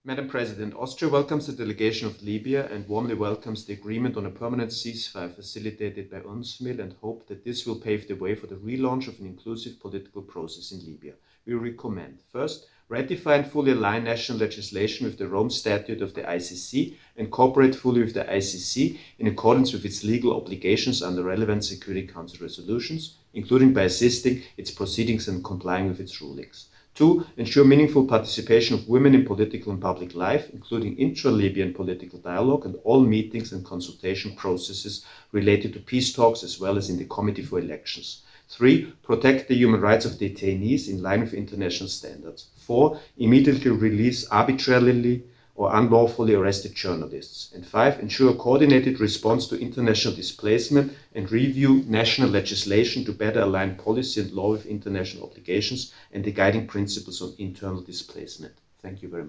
Madam President, Austria welcomes the delegation of Libya and warmly welcomes the agreement on a permanent ceasefire facilitated by UNSMIL and hope that this will pave the way for the relaunch of an inclusive political process in Libya. We recommend, first, ratify and fully align national legislation with the Rome Statute of the ICC and cooperate fully with the ICC in accordance with its legal obligations under relevant Security Council resolutions, including by assisting its proceedings and complying with its rulings. Two, ensure meaningful participation of women in political and public life, including intra-Libyan political dialogue and all meetings and consultation processes related to peace talks, as well as in the Committee for Elections. Three, protect the human rights of detainees in line with international standards. Four, immediately release arbitrarily or unlawfully arrested journalists. And five, ensure a coordinated response to international displacement and review national legislation to better align policy and law with international obligations and the guiding principles on internal displacement. Thank you very much.